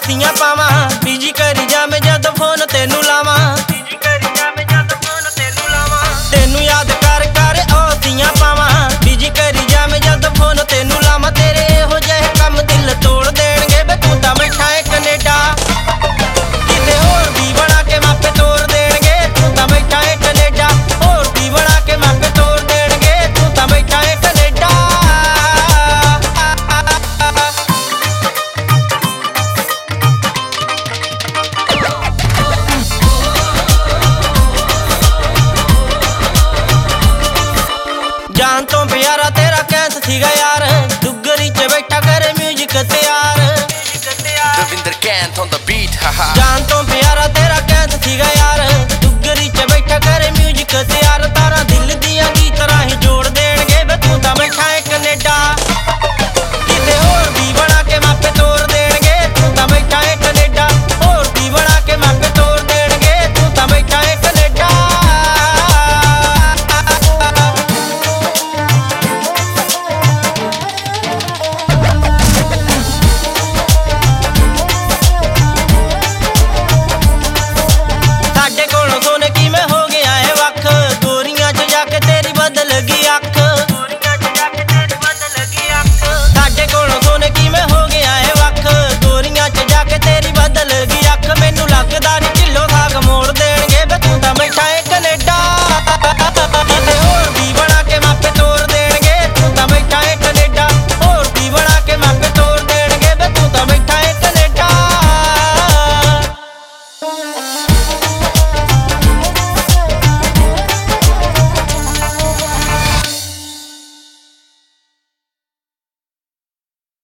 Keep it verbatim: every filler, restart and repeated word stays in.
ਸੀਆਂ ਪਾਵਾਂ ਬੀਜੀ ਕਰੀ ਜਾਵੇਂ ਜਦ ਫੋਨ ਤੈਨੂੰ ਲਾਵਾਂ ਬੀਜੀ ਕਰੀ ਜਾਵੇਂ ਜਦ ਫੋਨ ਤੈਨੂੰ ਲਾਵਾਂ ਤੈਨੂੰ ਯਾਦ ਕਰ ਕਰ ਉਹ ਸੀਆਂ ਪਾਵਾਂ ਬੀਜੀ ਕਰੀ ਜਾਵੇਂ ਜਦ ਫੋਨ ਤੈਨੂੰ ਲਾਵਾਂ ਤੇਰੇ ਇਹੋ ਜਿਹੇ ਕੰਮ ਦਿਲ ਤੋੜ ਦੇਣਗੇ ਵੇ ਤੂੰ ਤਾਂ ਬੈਠਾ ਏ ਕੈਨੇਡਾ ਕਿਤੇ ਹੋਰ ਦੀ ਬਣਾ ਕੇ ਮਾਪੇ ਤੋੜ ਦੇਣਗੇ ਤੂੰ ਤਾਂ ਬੈਠਾ ਏ ਕੈਨੇਡਾ ਹੋਰ ਦੀ ਬਣਾ ਕੇ ਮਾਪੇ ਤੋੜ ਦੇਣਗੇ ਤੂੰ ਤਾਂ ਬੈਠਾ ਏ ਕੈਨੇਡਾ ਜਾਨ ਤੋਂ ਪਿਆਰਾ ਤੇਰਾ ਕੈਂਸ ਸੀਗਾ ਯਾਰ ਦੁੱਗਰੀ ਚ ਬੈਠਾ ਕਰੇ ਮਿਊਜ਼ਿਕ ਤਿਆਰ Ravinder Kant on the beat, haha. ਜਾਨ ਤੋਂ